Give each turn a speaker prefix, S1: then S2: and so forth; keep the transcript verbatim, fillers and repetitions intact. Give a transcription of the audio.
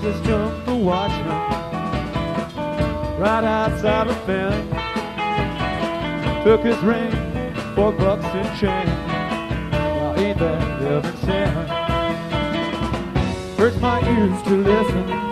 S1: just took to watch him right outside the fence. Took his ring, four bucks and change. Now ain't that heaven sent? Hurts my ears to listen